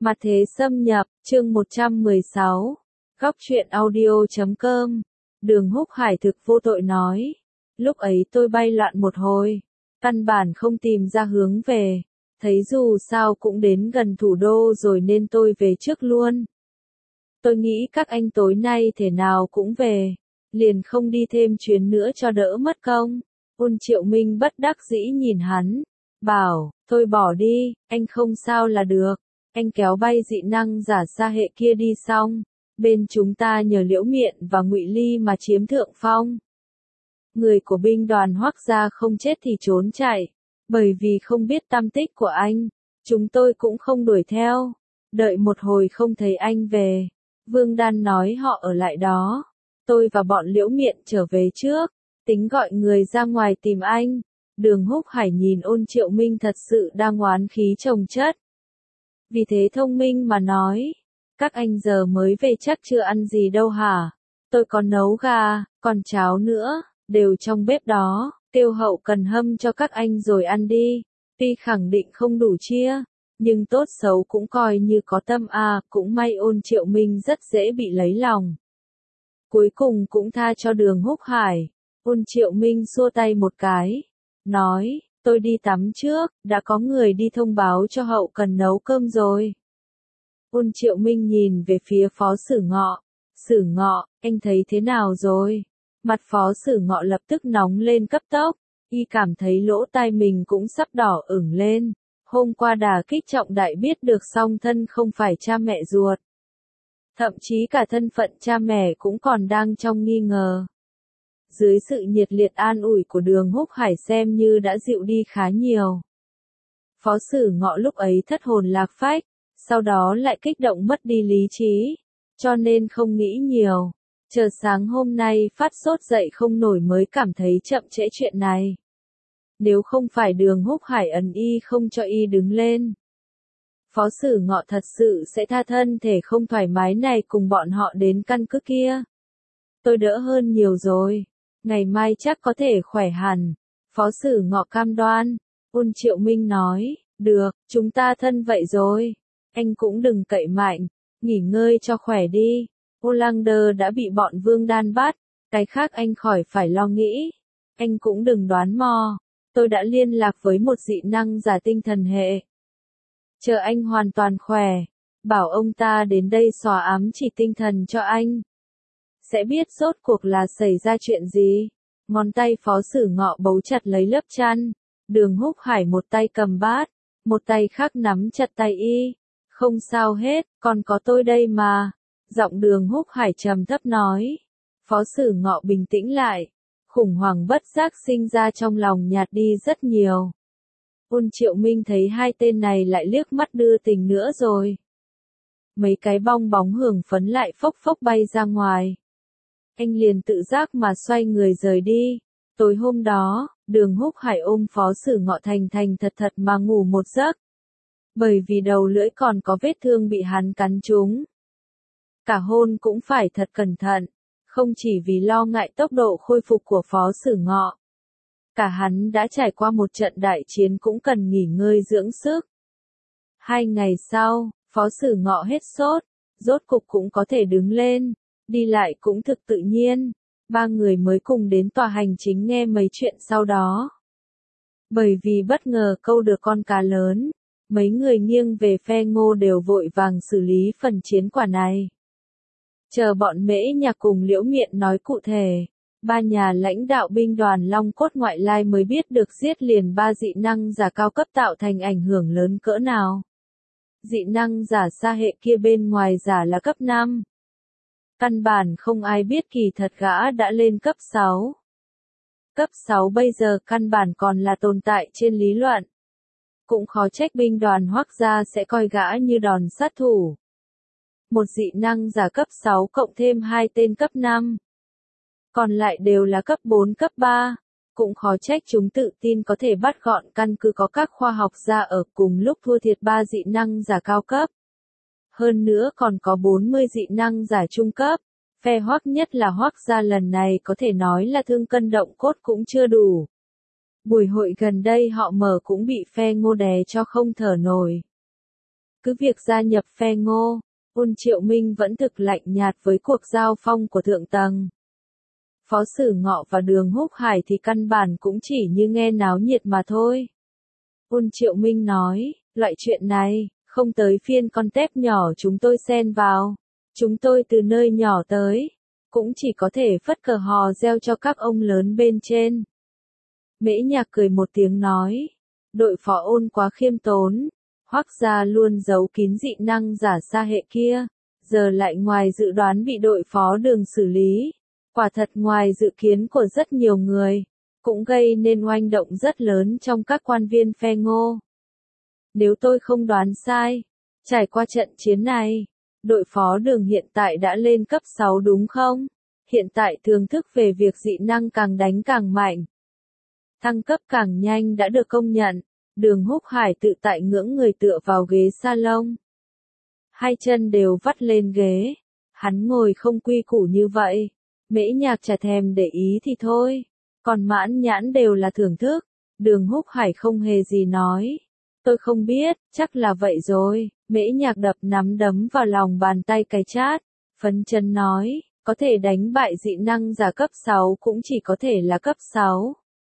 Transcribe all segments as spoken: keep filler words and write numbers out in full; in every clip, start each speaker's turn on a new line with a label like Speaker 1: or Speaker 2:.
Speaker 1: Mặt thế xâm nhập, chương một trăm mười sáu. Góc truyện audio chấm com. Đường Húc Hải thực vô tội nói. Lúc ấy tôi bay loạn một hồi. Căn bản không tìm ra hướng về. Thấy dù sao cũng đến gần thủ đô rồi nên tôi về trước luôn. Tôi nghĩ các anh tối nay thể nào cũng về. Liền không đi thêm chuyến nữa cho đỡ mất công. Ôn Triệu Minh bất đắc dĩ nhìn hắn. Bảo, thôi bỏ đi, anh không sao là được. Anh kéo bay dị năng giả xa hệ kia đi xong, bên chúng ta nhờ Liễu Miện và Ngụy Ly mà chiếm thượng phong. Người của binh đoàn Hoắc gia không chết thì trốn chạy, bởi vì không biết tăm tích của anh, chúng tôi cũng không đuổi theo. Đợi một hồi không thấy anh về, Vương Đan nói họ ở lại đó. Tôi và bọn Liễu Miện trở về trước, tính gọi người ra ngoài tìm anh. Đường Húc Hải nhìn Ôn Triệu Minh thật sự đang oán khí chồng chất. Vì thế thông minh mà nói, các anh giờ mới về chắc chưa ăn gì đâu hả? Tôi còn nấu gà, còn cháo nữa, đều trong bếp đó, Tiêu Hậu cần hâm cho các anh rồi ăn đi. Tuy khẳng định không đủ chia, nhưng tốt xấu cũng coi như có tâm à, cũng may Ôn Triệu Minh rất dễ bị lấy lòng. Cuối cùng cũng tha cho Đường Húc Hải. Ôn Triệu Minh xua tay một cái, nói, tôi đi tắm trước, đã có người đi thông báo cho Hậu cần nấu cơm rồi. Ôn Triệu Minh nhìn về phía Phó Sử Ngọ. Sử Ngọ, anh thấy thế nào rồi? Mặt Phó Sử Ngọ lập tức nóng lên cấp tốc, y cảm thấy lỗ tai mình cũng sắp đỏ ửng lên. Hôm qua đả kích trọng đại biết được song thân không phải cha mẹ ruột. Thậm chí cả thân phận cha mẹ cũng còn đang trong nghi ngờ. Dưới sự nhiệt liệt an ủi của Đường Húc Hải xem như đã dịu đi khá nhiều. Phó Sử Ngọ lúc ấy thất hồn lạc phách, sau đó lại kích động mất đi lý trí, cho nên không nghĩ nhiều. Chờ sáng hôm nay phát sốt dậy không nổi mới cảm thấy chậm trễ chuyện này. Nếu không phải Đường Húc Hải ấn y không cho y đứng lên, Phó Sử Ngọ thật sự sẽ tha thân thể không thoải mái này cùng bọn họ đến căn cứ kia. Tôi đỡ hơn nhiều rồi. Ngày mai chắc có thể khỏe hẳn. Phó Sử Ngọ cam đoan. Ôn Triệu Minh nói, được, chúng ta thân vậy rồi. Anh cũng đừng cậy mạnh, nghỉ ngơi cho khỏe đi. Olander đã bị bọn Vương Đan bắt, cái khác anh khỏi phải lo nghĩ. Anh cũng đừng đoán mò, tôi đã liên lạc với một dị năng giả tinh thần hệ. Chờ anh hoàn toàn khỏe, bảo ông ta đến đây xóa ám chỉ tinh thần cho anh. Sẽ biết rốt cuộc là xảy ra chuyện gì. Ngón tay Phó Sử Ngọ bấu chặt lấy lớp chăn. Đường Húc Hải một tay cầm bát, một tay khác nắm chặt tay y. Không sao hết, còn có tôi đây mà. Giọng Đường Húc Hải trầm thấp nói. Phó Sử Ngọ bình tĩnh lại. Khủng hoảng bất giác sinh ra trong lòng nhạt đi rất nhiều. Ôn Triệu Minh thấy hai tên này lại liếc mắt đưa tình nữa rồi. Mấy cái bong bóng hưởng phấn lại phốc phốc bay ra ngoài. Anh liền tự giác mà xoay người rời đi. Tối hôm đó, Đường Húc Hải ôm Phó Sử Ngọ thành thành thật thật mà ngủ một giấc. Bởi vì đầu lưỡi còn có vết thương bị hắn cắn trúng. Cả hôn cũng phải thật cẩn thận, không chỉ vì lo ngại tốc độ khôi phục của Phó Sử Ngọ. Cả hắn đã trải qua một trận đại chiến cũng cần nghỉ ngơi dưỡng sức. Hai ngày sau, Phó Sử Ngọ hết sốt, rốt cục cũng có thể đứng lên. Đi lại cũng thực tự nhiên, ba người mới cùng đến tòa hành chính nghe mấy chuyện sau đó. Bởi vì bất ngờ câu được con cá lớn, mấy người nghiêng về phe Ngô đều vội vàng xử lý phần chiến quả này. Chờ bọn Mễ Nhạc cùng Liễu Miện nói cụ thể, ba nhà lãnh đạo binh đoàn Long Cốt ngoại lai mới biết được giết liền ba dị năng giả cao cấp tạo thành ảnh hưởng lớn cỡ nào. Dị năng giả xa hệ kia bên ngoài giả là cấp năm. Căn bản không ai biết kỳ thật gã đã lên cấp sáu. Cấp sáu bây giờ căn bản còn là tồn tại trên lý luận. Cũng khó trách binh đoàn Hoắc gia sẽ coi gã như đòn sát thủ. Một dị năng giả cấp sáu cộng thêm hai tên cấp năm. Còn lại đều là cấp bốn cấp ba. Cũng khó trách chúng tự tin có thể bắt gọn căn cứ có các khoa học gia ở cùng lúc thua thiệt ba dị năng giả cao cấp. Hơn nữa còn có bốn mươi dị năng giả trung cấp, phe Hoắc nhất là Hoắc gia lần này có thể nói là thương cân động cốt cũng chưa đủ. Buổi hội gần đây họ mở cũng bị phe Ngô đè cho không thở nổi. Cứ việc gia nhập phe Ngô, Ôn Triệu Minh vẫn thực lạnh nhạt với cuộc giao phong của thượng tầng. Phó Sử Ngọ và Đường Húc Hải thì căn bản cũng chỉ như nghe náo nhiệt mà thôi. Ôn Triệu Minh nói, loại chuyện này, không tới phiên con tép nhỏ chúng tôi xen vào. Chúng tôi từ nơi nhỏ tới, cũng chỉ có thể phất cờ hò reo cho các ông lớn bên trên. Mễ Nhạc cười một tiếng nói, đội phó Ôn quá khiêm tốn, Hoắc gia luôn giấu kín dị năng giả xa hệ kia, giờ lại ngoài dự đoán bị đội phó Đường xử lý, quả thật ngoài dự kiến của rất nhiều người, cũng gây nên oanh động rất lớn trong các quan viên phe Ngô. Nếu tôi không đoán sai, trải qua trận chiến này, đội phó Đường hiện tại đã lên cấp sáu đúng không? Hiện tại thưởng thức về việc dị năng càng đánh càng mạnh, thăng cấp càng nhanh đã được công nhận. Đường Húc Hải tự tại ngưỡng người tựa vào ghế salon. Hai chân đều vắt lên ghế. Hắn ngồi không quy củ như vậy. Mễ Nhạc chả thèm để ý thì thôi. Còn Mãn Nhãn đều là thưởng thức. Đường Húc Hải không hề gì nói. Tôi không biết, chắc là vậy rồi. Mễ Nhạc đập nắm đấm vào lòng bàn tay cái chát. Phấn chấn nói, có thể đánh bại dị năng giả cấp sáu cũng chỉ có thể là cấp sáu.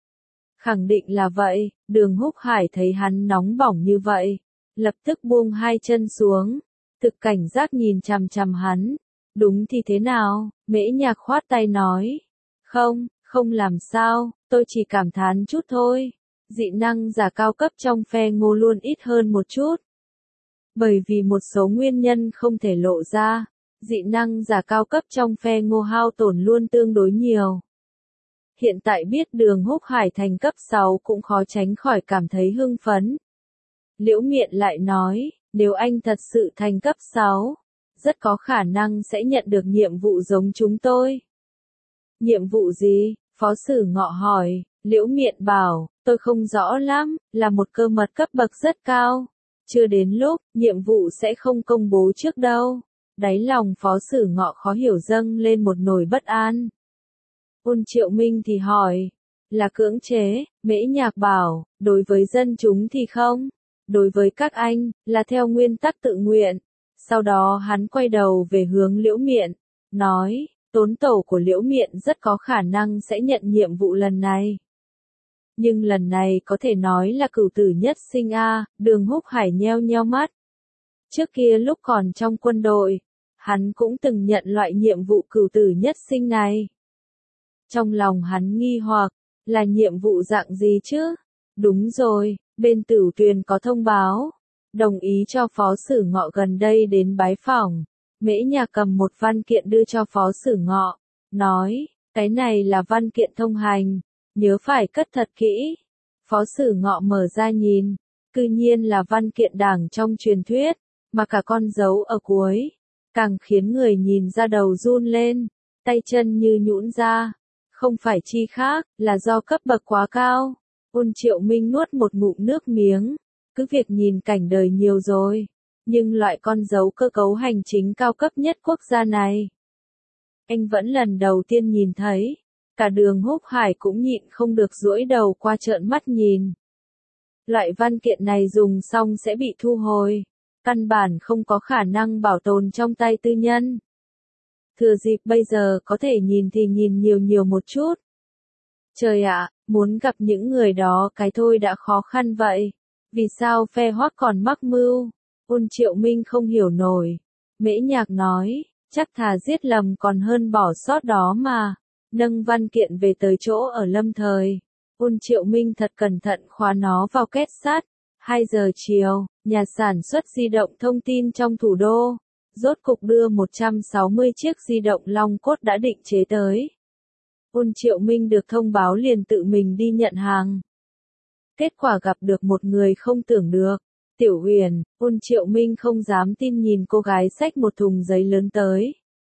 Speaker 1: Khẳng định là vậy, Đường Húc Hải thấy hắn nóng bỏng như vậy, lập tức buông hai chân xuống, thực cảnh giác nhìn chằm chằm hắn. Đúng thì thế nào? Mễ Nhạc khoát tay nói. Không, không làm sao, tôi chỉ cảm thán chút thôi. Dị năng giả cao cấp trong phe Ngô luôn ít hơn một chút. Bởi vì một số nguyên nhân không thể lộ ra, dị năng giả cao cấp trong phe Ngô hao tổn luôn tương đối nhiều. Hiện tại biết Đường Húc Hải thành cấp sáu cũng khó tránh khỏi cảm thấy hưng phấn. Liễu Miện lại nói, nếu anh thật sự thành cấp sáu, rất có khả năng sẽ nhận được nhiệm vụ giống chúng tôi. Nhiệm vụ gì? Phó Sử Ngọ hỏi. Liễu Miện bảo, tôi không rõ lắm, là một cơ mật cấp bậc rất cao. Chưa đến lúc, nhiệm vụ sẽ không công bố trước đâu. Đáy lòng Phó Sử Ngọ khó hiểu dâng lên một nỗi bất an. Ôn Triệu Minh thì hỏi, là cưỡng chế? Mễ Nhạc bảo, đối với dân chúng thì không. Đối với các anh, là theo nguyên tắc tự nguyện. Sau đó hắn quay đầu về hướng Liễu Miện, nói, tốn tổ của Liễu Miện rất có khả năng sẽ nhận nhiệm vụ lần này. Nhưng lần này có thể nói là cửu tử nhất sinh a. Đường Húc Hải nheo nheo mắt. Trước kia lúc còn trong quân đội, hắn cũng từng nhận loại nhiệm vụ cửu tử nhất sinh này. Trong lòng hắn nghi hoặc, là nhiệm vụ dạng gì chứ? Đúng rồi, bên Tử Tuyền có thông báo, đồng ý cho Phó Sử Ngọ gần đây đến bái phỏng. Mễ Nhạc cầm một văn kiện đưa cho Phó Sử Ngọ, nói, cái này là văn kiện thông hành, nhớ phải cất thật kỹ. Phó Sử Ngọ mở ra nhìn, cư nhiên là văn kiện đảng trong truyền thuyết, mà cả con dấu ở cuối, càng khiến người nhìn ra đầu run lên, tay chân như nhũn ra. Không phải chi khác, là do cấp bậc quá cao. Ôn Triệu Minh nuốt một ngụm nước miếng, cứ việc nhìn cảnh đời nhiều rồi, nhưng loại con dấu cơ cấu hành chính cao cấp nhất quốc gia này, anh vẫn lần đầu tiên nhìn thấy. Cả Đường Húc Hải cũng nhịn không được duỗi đầu qua trợn mắt nhìn. Loại văn kiện này dùng xong sẽ bị thu hồi, căn bản không có khả năng bảo tồn trong tay tư nhân. Thừa dịp bây giờ có thể nhìn thì nhìn nhiều nhiều một chút. Trời ạ, muốn gặp những người đó cái thôi đã khó khăn vậy. Vì sao phe Hoắc còn mắc mưu? Ôn Triệu Minh không hiểu nổi. Mễ Nhạc nói, chắc thà giết lầm còn hơn bỏ sót đó mà. Nâng văn kiện về tới chỗ ở Lâm Thời. Ôn Triệu Minh thật cẩn thận khóa nó vào két sắt. hai giờ chiều, nhà sản xuất di động thông tin trong thủ đô. Rốt cục đưa một trăm sáu mươi chiếc di động long cốt đã định chế tới. Ôn Triệu Minh được thông báo liền tự mình đi nhận hàng. Kết quả gặp được một người không tưởng được. Tiểu Huyền, Ôn Triệu Minh không dám tin nhìn cô gái xách một thùng giấy lớn tới.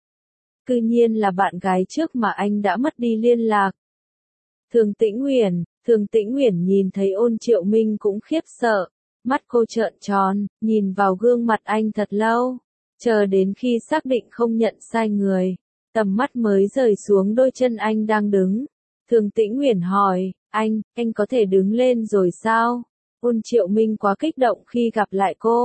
Speaker 1: Cư nhiên là bạn gái trước mà anh đã mất đi liên lạc. Thường Tĩnh Huyền, Thường Tĩnh Huyền nhìn thấy Ôn Triệu Minh cũng khiếp sợ. Mắt cô trợn tròn, nhìn vào gương mặt anh thật lâu. Chờ đến khi xác định không nhận sai người, tầm mắt mới rời xuống đôi chân anh đang đứng. Thường Tĩnh Huyền hỏi, anh, anh có thể đứng lên rồi sao? Ôn Triệu Minh quá kích động khi gặp lại cô,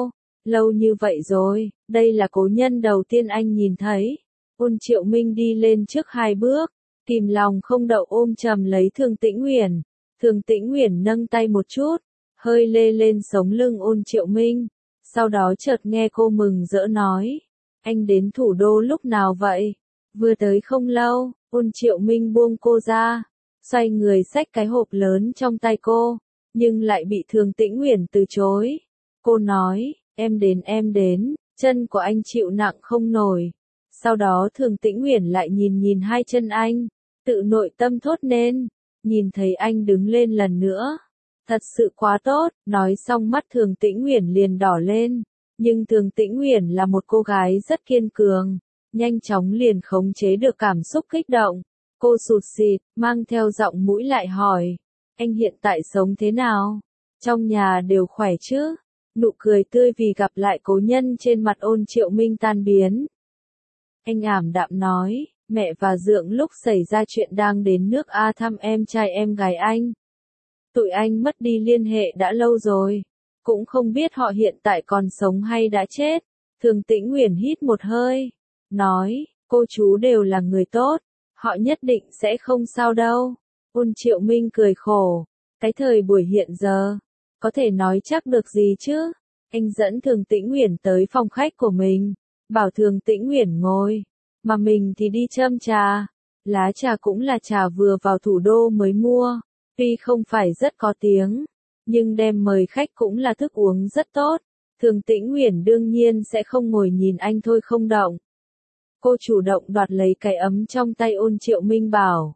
Speaker 1: lâu như vậy rồi, đây là cố nhân đầu tiên anh nhìn thấy. Ôn Triệu Minh đi lên trước hai bước, kìm lòng không đậu ôm chầm lấy Thường Tĩnh Uyển. Thường Tĩnh Uyển nâng tay một chút, hơi lê lên sống lưng Ôn Triệu Minh, sau đó chợt nghe cô mừng rỡ nói, anh đến thủ đô lúc nào vậy? Vừa tới không lâu. Ôn Triệu Minh buông cô ra, xoay người xách cái hộp lớn trong tay cô, nhưng lại bị Thường Tĩnh Uyển từ chối. Cô nói, em đến em đến, chân của anh chịu nặng không nổi. Sau đó Thường Tĩnh Uyển lại nhìn nhìn hai chân anh, tự nội tâm thốt nên, nhìn thấy anh đứng lên lần nữa. Thật sự quá tốt, nói xong mắt Thường Tĩnh Uyển liền đỏ lên, nhưng Thường Tĩnh Uyển là một cô gái rất kiên cường, nhanh chóng liền khống chế được cảm xúc kích động. Cô sụt sịt, mang theo giọng mũi lại hỏi, anh hiện tại sống thế nào? Trong nhà đều khỏe chứ? Nụ cười tươi vì gặp lại cố nhân trên mặt Ôn Triệu Minh tan biến. Anh ảm đạm nói, mẹ và Dượng lúc xảy ra chuyện đang đến nước A thăm em trai em gái anh. Tụi anh mất đi liên hệ đã lâu rồi, cũng không biết họ hiện tại còn sống hay đã chết. Thường Tĩnh Uyển hít một hơi, nói, cô chú đều là người tốt, họ nhất định sẽ không sao đâu. Ôn Triệu Minh cười khổ, cái thời buổi hiện giờ, có thể nói chắc được gì chứ? Anh dẫn Thường Tĩnh Uyển tới phòng khách của mình, bảo Thường Tĩnh Uyển ngồi, mà mình thì đi châm trà. Lá trà cũng là trà vừa vào thủ đô mới mua, tuy không phải rất có tiếng, nhưng đem mời khách cũng là thức uống rất tốt. Thường Tĩnh Uyển đương nhiên sẽ không ngồi nhìn anh thôi không động. Cô chủ động đoạt lấy cái ấm trong tay Ôn Triệu Minh bảo,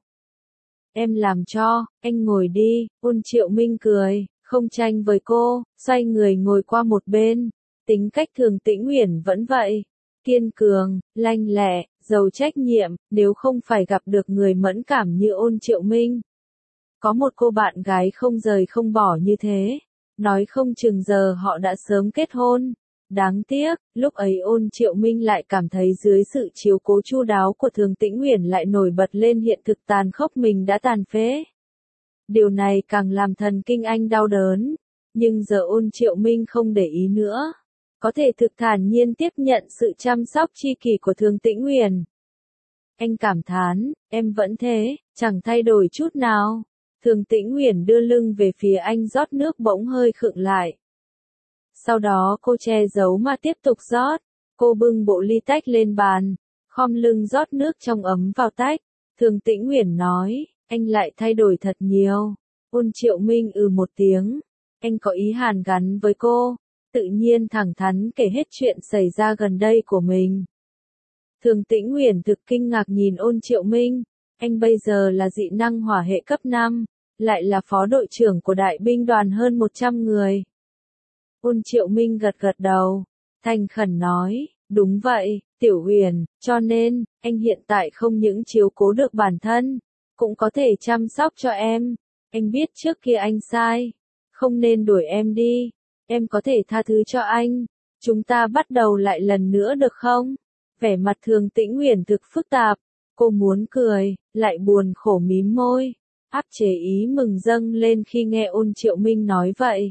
Speaker 1: em làm cho, anh ngồi đi. Ôn Triệu Minh cười, không tranh với cô, xoay người ngồi qua một bên. Tính cách Thường Tĩnh Uyển vẫn vậy, kiên cường, lanh lẹ, giàu trách nhiệm, nếu không phải gặp được người mẫn cảm như Ôn Triệu Minh. Có một cô bạn gái không rời không bỏ như thế, nói không chừng giờ họ đã sớm kết hôn. Đáng tiếc, lúc ấy Ôn Triệu Minh lại cảm thấy dưới sự chiếu cố chu đáo của Thường Tĩnh Uyển lại nổi bật lên hiện thực tàn khốc mình đã tàn phế. Điều này càng làm thần kinh anh đau đớn, nhưng giờ Ôn Triệu Minh không để ý nữa, có thể thực thản nhiên tiếp nhận sự chăm sóc chi kỷ của Thường Tĩnh Uyển. Anh cảm thán, em vẫn thế, chẳng thay đổi chút nào. Thường Tĩnh Uyển đưa lưng về phía anh rót nước bỗng hơi khựng lại. Sau đó cô che giấu mà tiếp tục rót. Cô bưng bộ ly tách lên bàn, khom lưng rót nước trong ấm vào tách. Thường Tĩnh Uyển nói, anh lại thay đổi thật nhiều. Ôn Triệu Minh ừ một tiếng. Anh có ý hàn gắn với cô, tự nhiên thẳng thắn kể hết chuyện xảy ra gần đây của mình. Thường Tĩnh Uyển thực kinh ngạc nhìn Ôn Triệu Minh. Anh bây giờ là dị năng hỏa hệ cấp năm, lại là phó đội trưởng của đại binh đoàn hơn một trăm người. Ôn Triệu Minh gật gật đầu, thành khẩn nói, đúng vậy, Tiểu Uyển, cho nên, anh hiện tại không những chiếu cố được bản thân, cũng có thể chăm sóc cho em. Anh biết trước kia anh sai, không nên đuổi em đi, em có thể tha thứ cho anh. Chúng ta bắt đầu lại lần nữa được không? Vẻ mặt Thường Tĩnh Uyển thực phức tạp, cô muốn cười, lại buồn khổ mím môi, áp chế ý mừng dâng lên khi nghe Ôn Triệu Minh nói vậy.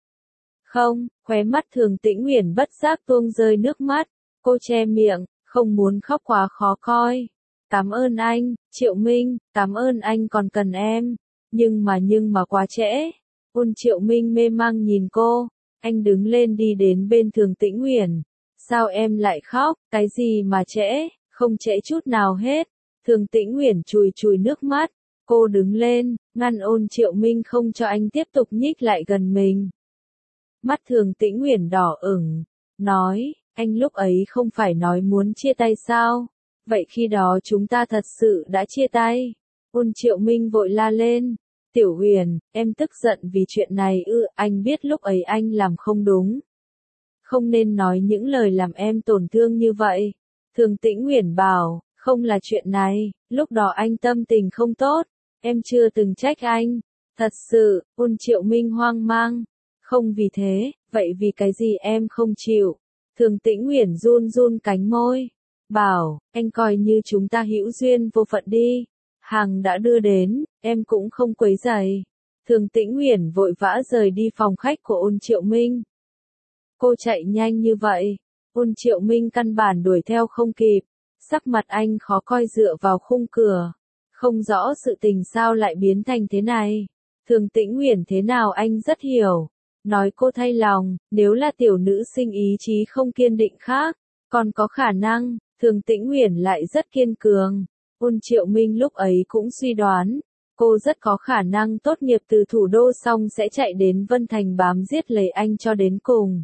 Speaker 1: Không, khóe mắt Thường Tĩnh Uyển bất giác tuôn rơi nước mắt, cô che miệng, không muốn khóc quá khó coi. Cảm ơn anh, Triệu Minh, cảm ơn anh còn cần em, nhưng mà nhưng mà quá trễ. Ôn Triệu Minh mê mang nhìn cô, anh đứng lên đi đến bên Thường Tĩnh Uyển. Sao em lại khóc, cái gì mà trễ, không trễ chút nào hết. Thường Tĩnh Uyển chùi chùi nước mắt, cô đứng lên, ngăn Ôn Triệu Minh không cho anh tiếp tục nhích lại gần mình. Mắt Thường Tĩnh Uyển đỏ ửng, nói, anh lúc ấy không phải nói muốn chia tay sao? Vậy khi đó chúng ta thật sự đã chia tay. Ôn Triệu Minh vội la lên, Tiểu Uyển, em tức giận vì chuyện này ư? Anh biết lúc ấy anh làm không đúng, không nên nói những lời làm em tổn thương như vậy. Thường Tĩnh Uyển bảo, không là chuyện này, lúc đó anh tâm tình không tốt, em chưa từng trách anh. Thật sự, Ôn Triệu Minh hoang mang. Không vì thế, vậy vì cái gì em không chịu? Thường Tĩnh Uyển run run cánh môi, bảo, anh coi như chúng ta hữu duyên vô phận đi. Hàng đã đưa đến, em cũng không quấy rầy. Thường Tĩnh Uyển vội vã rời đi phòng khách của Ôn Triệu Minh. Cô chạy nhanh như vậy, Ôn Triệu Minh căn bản đuổi theo không kịp, sắc mặt anh khó coi dựa vào khung cửa, không rõ sự tình sao lại biến thành thế này. Thường Tĩnh Uyển thế nào anh rất hiểu, nói cô thay lòng, nếu là tiểu nữ sinh ý chí không kiên định khác, còn có khả năng, Thường Tĩnh Uyển lại rất kiên cường. Ôn Triệu Minh lúc ấy cũng suy đoán, cô rất có khả năng tốt nghiệp từ thủ đô xong sẽ chạy đến Vân Thành bám giết lấy anh cho đến cùng.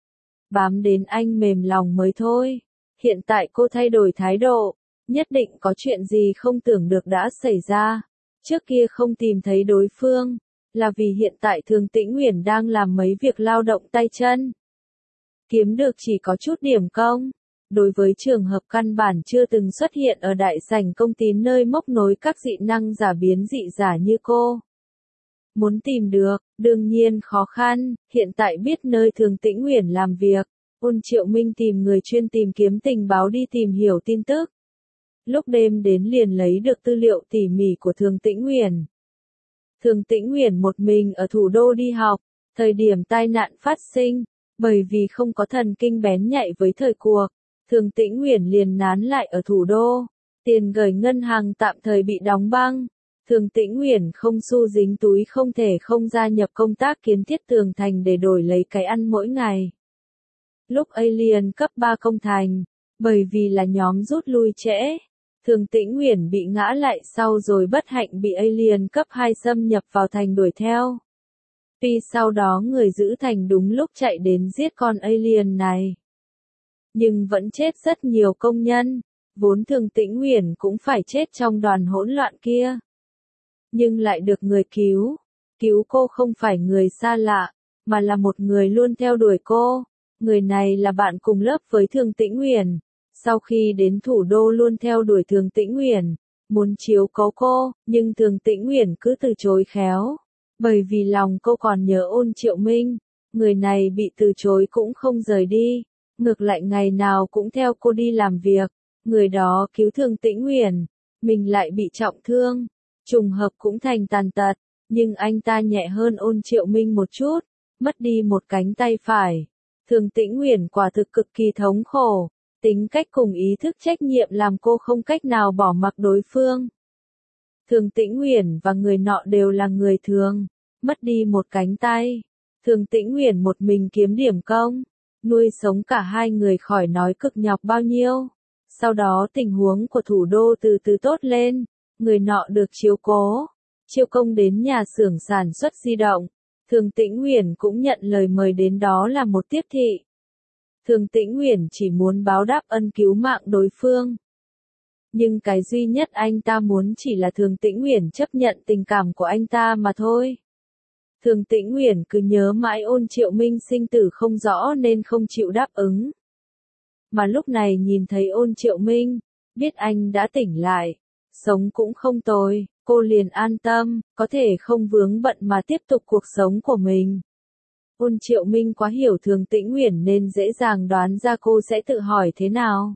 Speaker 1: Bám đến anh mềm lòng mới thôi. Hiện tại cô thay đổi thái độ, nhất định có chuyện gì không tưởng được đã xảy ra. Trước kia không tìm thấy đối phương, là vì hiện tại Thường Tĩnh Uyển đang làm mấy việc lao động tay chân. Kiếm được chỉ có chút điểm công. Đối với trường hợp căn bản chưa từng xuất hiện ở đại sảnh công tín nơi móc nối các dị năng giả biến dị giả như cô. Muốn tìm được, đương nhiên khó khăn, hiện tại biết nơi Thường Tĩnh Uyển làm việc, Ôn Triệu Minh tìm người chuyên tìm kiếm tình báo đi tìm hiểu tin tức. Lúc đêm đến liền lấy được tư liệu tỉ mỉ của Thường Tĩnh Uyển. Thường Tĩnh Uyển một mình ở thủ đô đi học, thời điểm tai nạn phát sinh, bởi vì không có thần kinh bén nhạy với thời cuộc, Thường Tĩnh Uyển liền nán lại ở thủ đô, tiền gửi ngân hàng tạm thời bị đóng băng. Thường Tĩnh Uyển không xu dính túi không thể không gia nhập công tác kiến thiết tường thành để đổi lấy cái ăn mỗi ngày. Lúc Alien cấp ba công thành, bởi vì là nhóm rút lui trễ, Thường Tĩnh Uyển bị ngã lại sau rồi bất hạnh bị Alien cấp hai xâm nhập vào thành đuổi theo. Tuy sau đó người giữ thành đúng lúc chạy đến giết con Alien này, nhưng vẫn chết rất nhiều công nhân, vốn Thường Tĩnh Uyển cũng phải chết trong đoàn hỗn loạn kia. Nhưng lại được người cứu. Cứu cô không phải người xa lạ, mà là một người luôn theo đuổi cô. Người này là bạn cùng lớp với Thường Tĩnh Uyển. Sau khi đến thủ đô luôn theo đuổi Thường Tĩnh Uyển, muốn chiếu cố cô, nhưng Thường Tĩnh Uyển cứ từ chối khéo. Bởi vì lòng cô còn nhớ Ôn Triệu Minh, người này bị từ chối cũng không rời đi, ngược lại ngày nào cũng theo cô đi làm việc. Người đó cứu Thường Tĩnh Uyển, mình lại bị trọng thương. Trùng hợp cũng thành tàn tật, nhưng anh ta nhẹ hơn Ôn Triệu Minh một chút, mất đi một cánh tay phải. Thường Tĩnh Uyển quả thực cực kỳ thống khổ, tính cách cùng ý thức trách nhiệm làm cô không cách nào bỏ mặc đối phương. Thường Tĩnh Uyển và người nọ đều là người thường, mất đi một cánh tay. Thường Tĩnh Uyển một mình kiếm điểm công, nuôi sống cả hai người khỏi nói cực nhọc bao nhiêu. Sau đó tình huống của thủ đô từ từ tốt lên. Người nọ được chiếu cố, chiêu công đến nhà xưởng sản xuất di động. Thường Tĩnh Uyển cũng nhận lời mời đến đó là một tiếp thị. Thường Tĩnh Uyển chỉ muốn báo đáp ân cứu mạng đối phương. Nhưng cái duy nhất anh ta muốn chỉ là Thường Tĩnh Uyển chấp nhận tình cảm của anh ta mà thôi. Thường Tĩnh Uyển cứ nhớ mãi Ôn Triệu Minh sinh tử không rõ nên không chịu đáp ứng. Mà lúc này nhìn thấy Ôn Triệu Minh, biết anh đã tỉnh lại. Sống cũng không tồi, cô liền an tâm, có thể không vướng bận mà tiếp tục cuộc sống của mình. Ôn Triệu Minh quá hiểu Thường Tĩnh Uyển nên dễ dàng đoán ra cô sẽ tự hỏi thế nào.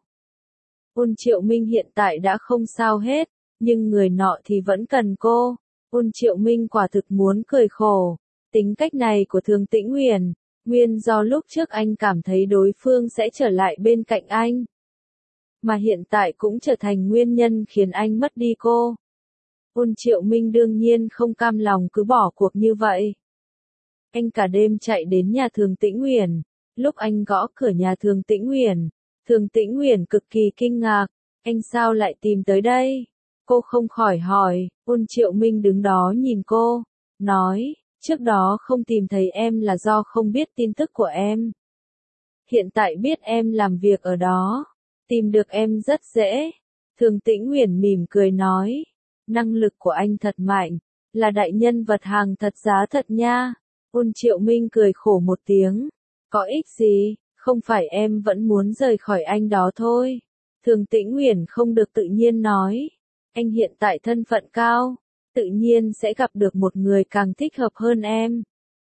Speaker 1: Ôn Triệu Minh hiện tại đã không sao hết, nhưng người nọ thì vẫn cần cô. Ôn Triệu Minh quả thực muốn cười khổ. Tính cách này của Thường Tĩnh Uyển, nguyên do lúc trước anh cảm thấy đối phương sẽ trở lại bên cạnh anh, mà hiện tại cũng trở thành nguyên nhân khiến anh mất đi cô. Ôn Triệu Minh đương nhiên không cam lòng cứ bỏ cuộc như vậy. Anh cả đêm chạy đến nhà Thường Tĩnh Uyển, lúc anh gõ cửa nhà Thường Tĩnh Uyển, Thường Tĩnh Uyển cực kỳ kinh ngạc, anh sao lại tìm tới đây? Cô không khỏi hỏi, Ôn Triệu Minh đứng đó nhìn cô, nói, trước đó không tìm thấy em là do không biết tin tức của em. Hiện tại biết em làm việc ở đó. Tìm được em rất dễ. Thường Tĩnh Uyển mỉm cười nói. Năng lực của anh thật mạnh. Là đại nhân vật hàng thật giá thật nha. Ôn Triệu Minh cười khổ một tiếng. Có ích gì, không phải em vẫn muốn rời khỏi anh đó thôi. Thường Tĩnh Uyển không được tự nhiên nói. Anh hiện tại thân phận cao. Tự nhiên sẽ gặp được một người càng thích hợp hơn em.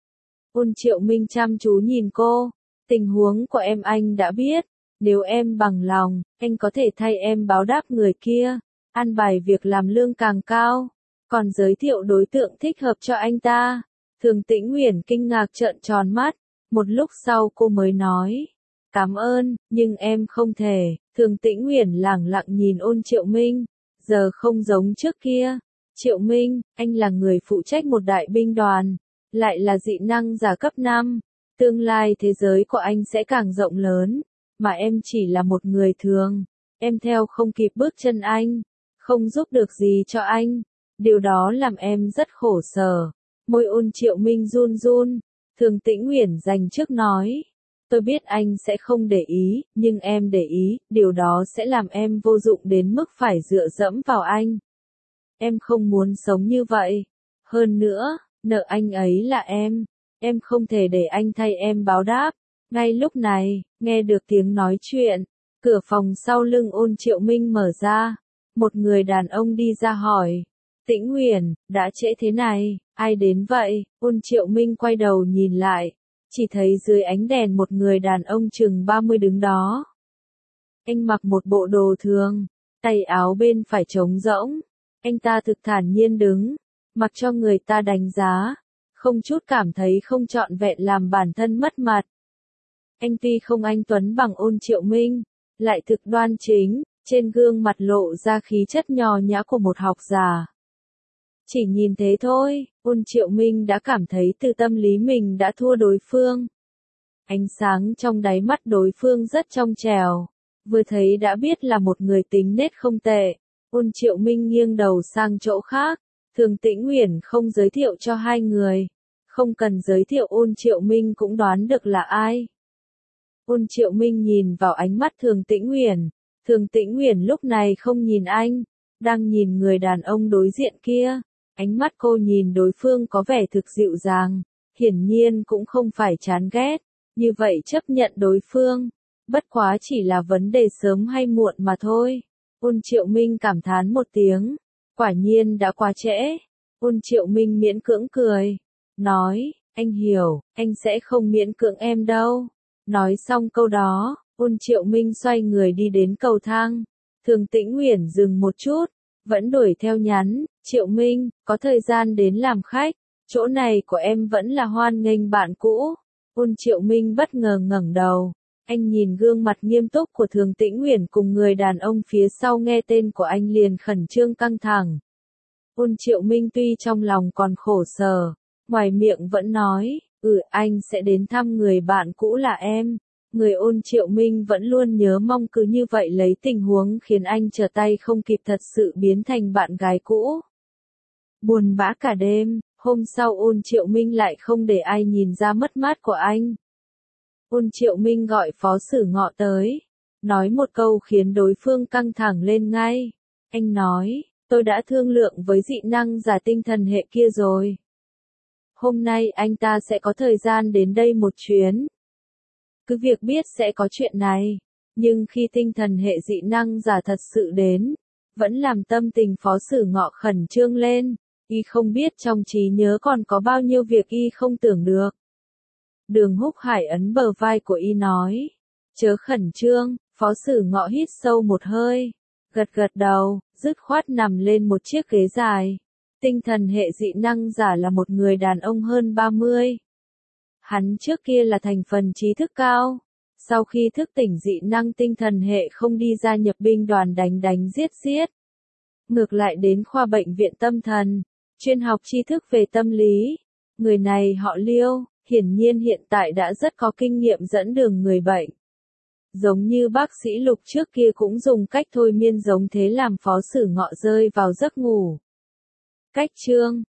Speaker 1: Ôn Triệu Minh chăm chú nhìn cô. Tình huống của em anh đã biết. Nếu em bằng lòng, anh có thể thay em báo đáp người kia, an bài việc làm lương càng cao, còn giới thiệu đối tượng thích hợp cho anh ta. Thường Tĩnh Uyển kinh ngạc trợn tròn mắt, Một lúc sau cô mới nói, cảm ơn, nhưng em không thể. Thường Tĩnh Uyển lẳng lặng nhìn Ôn Triệu Minh, giờ không giống trước kia. Triệu Minh, anh là người phụ trách một đại binh đoàn, lại là dị năng giả cấp năm. Tương lai thế giới của anh sẽ càng rộng lớn, mà em chỉ là một người thường. Em theo không kịp bước chân anh, không giúp được gì cho anh. Điều đó làm em rất khổ sở. Môi Ôn Triệu Minh run run. Thường Tĩnh Uyển dành trước nói, tôi biết anh sẽ không để ý, nhưng em để ý, điều đó sẽ làm em vô dụng đến mức phải dựa dẫm vào anh. Em không muốn sống như vậy. Hơn nữa, nợ anh ấy là em. Em không thể để anh thay em báo đáp. Ngay lúc này, nghe được tiếng nói chuyện, cửa phòng sau lưng Ôn Triệu Minh mở ra. Một người đàn ông đi ra hỏi, Tĩnh Uyển, đã trễ thế này, ai đến vậy? Ôn Triệu Minh quay đầu nhìn lại, chỉ thấy dưới ánh đèn một người đàn ông chừng ba mươi đứng đó. Anh mặc một bộ đồ thường, tay áo bên phải trống rỗng. Anh ta thực thản nhiên đứng, mặc cho người ta đánh giá, không chút cảm thấy không trọn vẹn làm bản thân mất mặt. Anh tuy không anh tuấn bằng Ôn Triệu Minh, lại thực đoan chính, trên gương mặt lộ ra khí chất nho nhã của một học giả. Chỉ nhìn thế thôi, Ôn Triệu Minh đã cảm thấy từ tâm lý mình đã thua đối phương. Ánh sáng trong đáy mắt đối phương rất trong trẻo, vừa thấy đã biết là một người tính nết không tệ. Ôn Triệu Minh nghiêng đầu sang chỗ khác, Thường Tĩnh Uyển không giới thiệu cho hai người, không cần giới thiệu Ôn Triệu Minh cũng đoán được là ai. Ôn Triệu Minh nhìn vào ánh mắt Thường Tĩnh Uyển, Thường Tĩnh Uyển lúc này không nhìn anh, đang nhìn người đàn ông đối diện kia. Ánh mắt cô nhìn đối phương có vẻ thực dịu dàng, hiển nhiên cũng không phải chán ghét, như vậy chấp nhận đối phương, bất quá chỉ là vấn đề sớm hay muộn mà thôi. Ôn Triệu Minh cảm thán một tiếng, quả nhiên đã quá trễ. Ôn Triệu Minh miễn cưỡng cười, nói, anh hiểu, anh sẽ không miễn cưỡng em đâu. Nói xong câu đó, Ôn Triệu Minh xoay người đi đến cầu thang. Thường Tĩnh Uyển dừng một chút, vẫn đuổi theo nhắn, Triệu Minh, có thời gian đến làm khách, chỗ này của em vẫn là hoan nghênh bạn cũ. Ôn Triệu Minh bất ngờ ngẩng đầu, anh nhìn gương mặt nghiêm túc của Thường Tĩnh Uyển cùng người đàn ông phía sau nghe tên của anh liền khẩn trương căng thẳng. Ôn Triệu Minh tuy trong lòng còn khổ sở, ngoài miệng vẫn nói, ừ anh sẽ đến thăm người bạn cũ là em. Người Ôn Triệu Minh vẫn luôn nhớ mong cứ như vậy lấy tình huống khiến anh trở tay không kịp thật sự biến thành bạn gái cũ. Buồn bã cả đêm, hôm sau Ôn Triệu Minh lại không để ai nhìn ra mất mát của anh. Ôn Triệu Minh gọi Phó Sử Ngọ tới, nói một câu khiến đối phương căng thẳng lên ngay. Anh nói, tôi đã thương lượng với dị năng giả tinh thần hệ kia rồi. Hôm nay anh ta sẽ có thời gian đến đây một chuyến. Cứ việc biết sẽ có chuyện này, nhưng khi tinh thần hệ dị năng giả thật sự đến, vẫn làm tâm tình Phó Sử Ngọ khẩn trương lên, y không biết trong trí nhớ còn có bao nhiêu việc y không tưởng được. Đường Húc Hải ấn bờ vai của y nói, chớ khẩn trương. Phó Sử Ngọ hít sâu một hơi, gật gật đầu, dứt khoát nằm lên một chiếc ghế dài. Tinh thần hệ dị năng giả là một người đàn ông hơn ba mươi. Hắn trước kia là thành phần trí thức cao, sau khi thức tỉnh dị năng tinh thần hệ không đi gia nhập binh đoàn đánh đánh giết giết. Ngược lại đến khoa bệnh viện tâm thần, chuyên học tri thức về tâm lý. Người này họ Liêu, hiển nhiên hiện tại đã rất có kinh nghiệm dẫn đường người bệnh. Giống như bác sĩ Lục trước kia cũng dùng cách thôi miên giống thế làm Phó Sử Ngọ rơi vào giấc ngủ. Cách chương